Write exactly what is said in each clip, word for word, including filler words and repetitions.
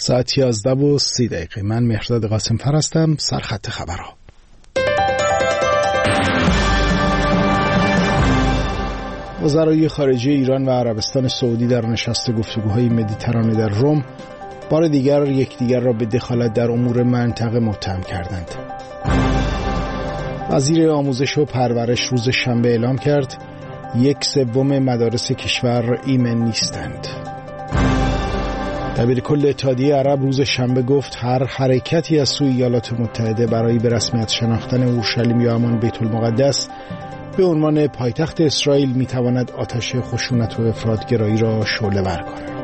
ساعت یازده و سی دقیقه. من مهرداد قاسم‌فر هستم. سرخط خبرها. وزرای خارجه ایران و عربستان سعودی در نشست گفتگوهای مدیترانه در روم بار دیگر یکدیگر را به دخالت در امور منطقه متهم کردند. وزیر آموزش و پرورش روز شنبه اعلام کرد یک سوم مدارس کشور ایمن نیستند. دبیرکل اتحادیه عرب روز شنبه گفت هر حرکتی از سوی ایالات متحده برای به رسمیت شناختن اورشلیم یا همان بیت المقدس به عنوان پایتخت اسرائیل میتواند آتش خشونت و افراط‌گرایی را شعله‌ور کند.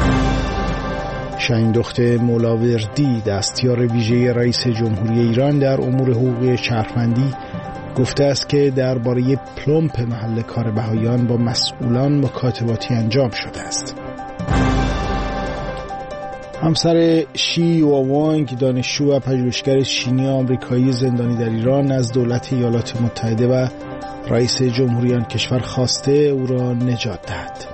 شاهین دختر مولاوردی دستیار ویژه رئیس جمهوری ایران در امور حقوقی شهروندی گفته است که درباره پلمپ محل کار بهاییان با مسئولان مکاتباتی انجام شده است. همسر شی ووانگ دانشجو و پژوهشگر چینی آمریکایی زندانی در ایران از دولت ایالات متحده و رئیس جمهوری آن کشور خواسته او را نجات دهد.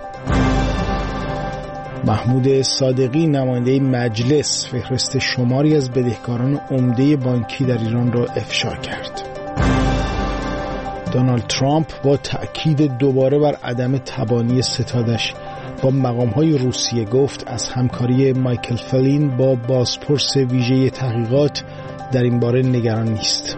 محمود صادقی نماینده مجلس فهرست شماری از بدهکاران عمده بانکی در ایران را افشا کرد. دونالد ترامپ با تأکید دوباره بر عدم تبانی ستادش با مقام‌های روسیه گفت از همکاری مایکل فلین با بازپرس ویژه تحقیقات در این باره نگران نیست.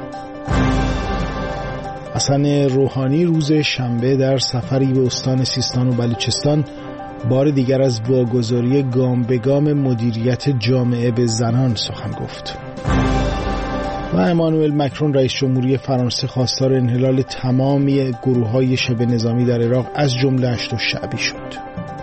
حسن روحانی روز شنبه در سفری به استان سیستان و بلوچستان بار دیگر از واگذاری گام به گام مدیریت جامعه به زنان سخن گفت. و امانوئل مکرون رئیس جمهوری فرانسه خواستار انحلال تمامی گروه‌های شبه نظامی در عراق از جمله هشت شعبی شد.